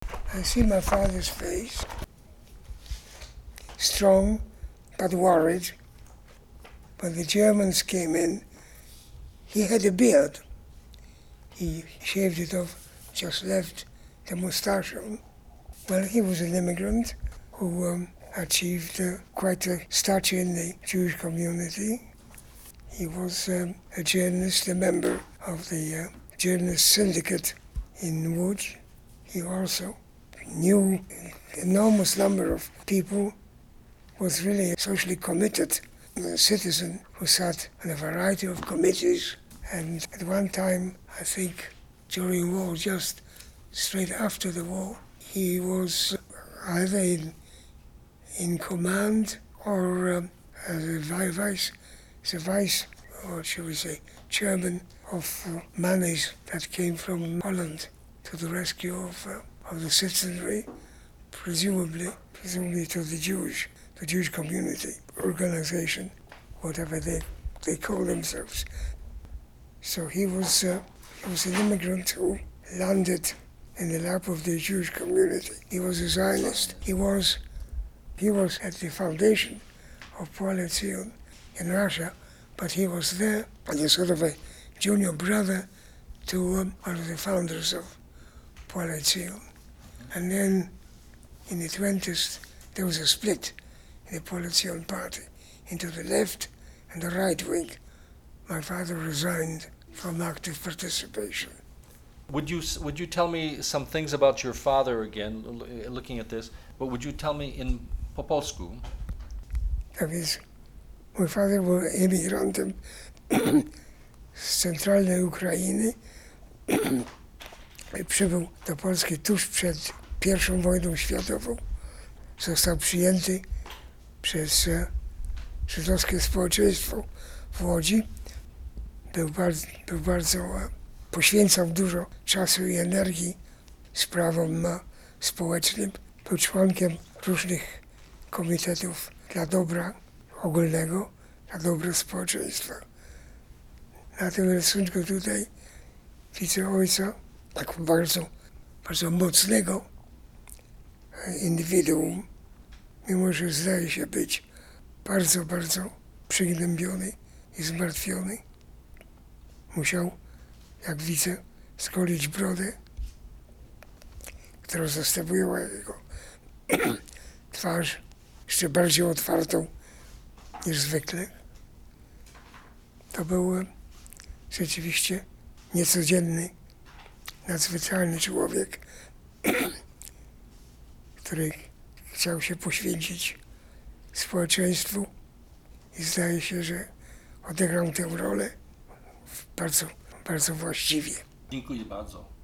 I see my father's face, strong but worried. When the Germans came in, he had a beard. He shaved it off, just left the moustache on. Well, he was an immigrant who achieved quite a stature in the Jewish community. He was a journalist, a member of the journalist syndicate in Łódź. He also knew an enormous number of people, was really a socially committed citizen who sat on a variety of committees. And at one time, I think during war, just straight after the war, he was either in command or as a vice, or should we say, chairman of monies that came from Holland to the rescue of the citizenry, presumably to the Jewish community organization, whatever they call themselves. So he was an immigrant who landed in the lap of the Jewish community. He was a Zionist. He was at the foundation of Poale Zion in Russia, but he was there as a sort of a junior brother to one of the founders of Poale Zion. And then in the 20s, there was a split in the Poale Zion party into the left and the right wing. My father resigned from active participation. Would you tell me some things about your father again, looking at this, but would you tell me in po polsku? Tak więc mój father był emigrantem z centralnej Ukrainy. Przybył do Polski tuż przed I wojną światową. Został przyjęty przez żydowskie społeczeństwo w Łodzi. Poświęcał dużo czasu i energii sprawom społecznym. Był członkiem różnych komitetów dla dobra ogólnego, dla dobra społeczeństwa. Na tym rysunku tutaj widzę ojca jako bardzo mocnego indywiduum, mimo że zdaje się być bardzo przygnębiony i zmartwiony. Musiał, jak widzę, zgolić brodę, która zastępowała jego twarz jeszcze bardziej otwartą niż zwykle. To był rzeczywiście niecodzienny, nadzwyczajny człowiek, który chciał się poświęcić społeczeństwu i zdaje się, że odegrał tę rolę bardzo właściwie. Dziękuję bardzo.